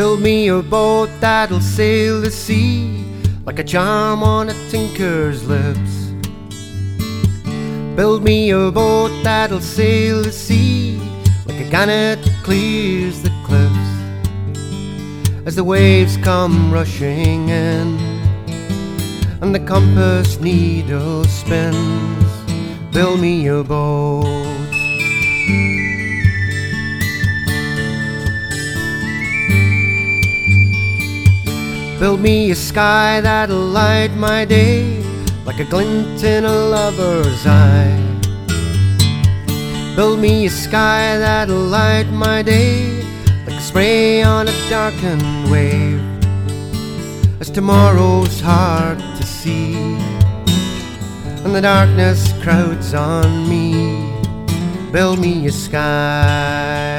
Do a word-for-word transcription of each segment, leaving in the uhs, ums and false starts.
Build me a boat that'll sail the sea like a charm on a tinker's lips. Build me a boat that'll sail the sea like a gannet clears the cliffs. As the waves come rushing in and the compass needle spins, build me a boat. Build me a sky that'll light my day like a glint in a lover's eye. Build me a sky that'll light my day like a spray on a darkened wave. As tomorrow's hard to see and the darkness crowds on me, build me a sky.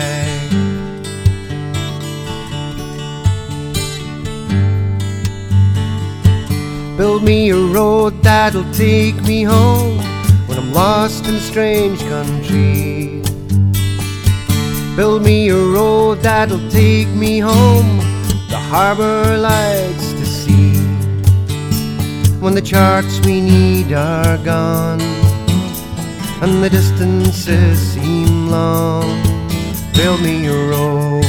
Build me a road that'll take me home when I'm lost in a strange country. Build me a road that'll take me home, the harbor lights to see. When the charts we need are gone and the distances seem long, build me a road.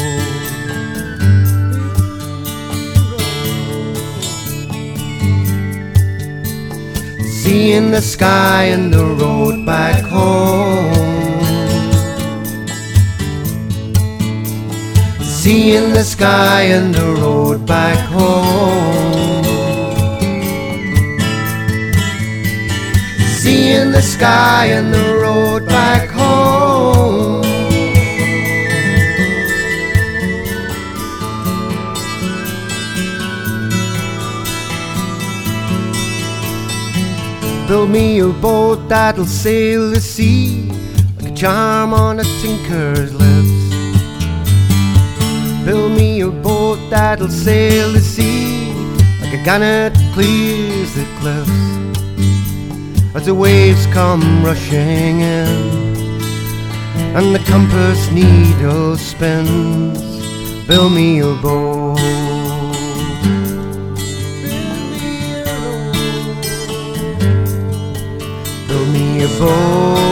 Sea in the sky and the road back home. Sea in the sky and the road back home. Sea in the sky and the road back home. Build me a boat that'll sail the sea like a charm on a tinker's lips. Build me a boat that'll sail the sea like a gannet clears the cliffs. As the waves come rushing in and the compass needle spins, build me a boat. Build me a boat.